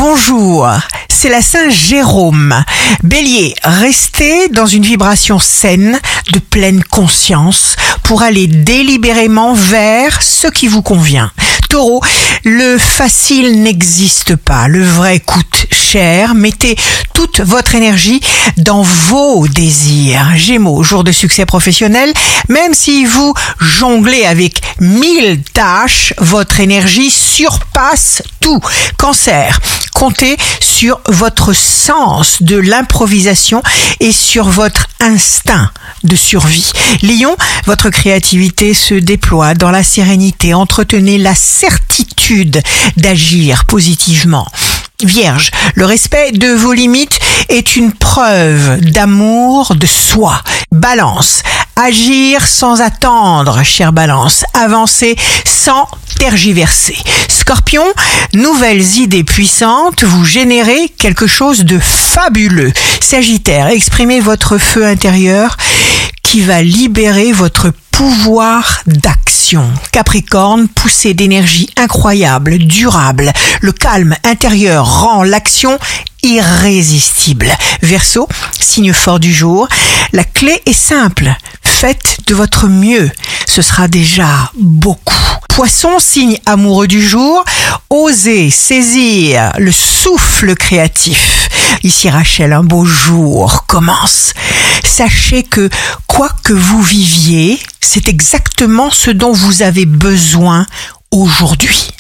bonjour, c'est la Saint Jérôme. Bélier, restez dans une vibration saine, de pleine conscience, pour aller délibérément vers ce qui vous convient. Taureau, le facile n'existe pas, le vrai coûte cher, mettez toute votre énergie dans vos désirs. Gémeaux, jour de succès professionnel, même si vous jonglez avec 1000 tâches, votre énergie surpasse tout. Cancer, comptez sur votre sens de l'improvisation et sur votre instinct de survie. Lion, votre créativité se déploie dans la sérénité. Entretenez la certitude d'agir positivement. Vierge, le respect de vos limites est une preuve d'amour de soi. Balance, agir sans attendre, chère Balance. Avancer sans tergiverser. Scorpion, nouvelles idées puissantes, vous générez quelque chose de fabuleux. Sagittaire, exprimez votre feu intérieur qui va libérer votre pouvoir d'action. Capricorne, poussée d'énergie incroyable, durable. Le calme intérieur rend l'action irrésistible. Verseau, signe fort du jour, la clé est simple. Faites de votre mieux. Ce sera déjà beaucoup. Poisson, signe amoureux du jour, osez saisir le souffle créatif. Ici Rachel, un beau jour commence. Sachez que quoi que vous viviez, c'est exactement ce dont vous avez besoin aujourd'hui.